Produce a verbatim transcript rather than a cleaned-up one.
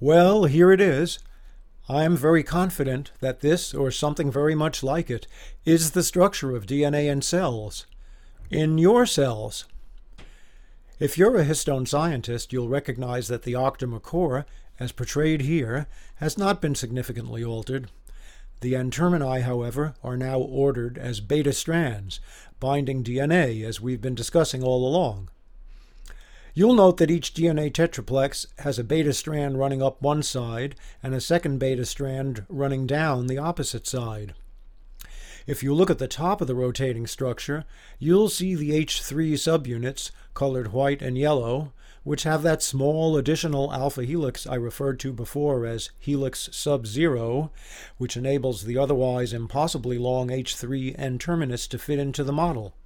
Well, here it is. I am very confident that this, or something very much like it, is the structure of D N A in cells. In your cells. If you're a histone scientist, you'll recognize that the octamer core, as portrayed here, has not been significantly altered. The N-termini, however, are now ordered as beta strands, binding D N A, as we've been discussing all along. You'll note that each D N A tetraplex has a beta strand running up one side and a second beta strand running down the opposite side. If you look at the top of the rotating structure, you'll see the H three subunits, colored white and yellow, which have that small additional alpha helix I referred to before as helix sub-zero, which enables the otherwise impossibly long H three N-terminus to fit into the model.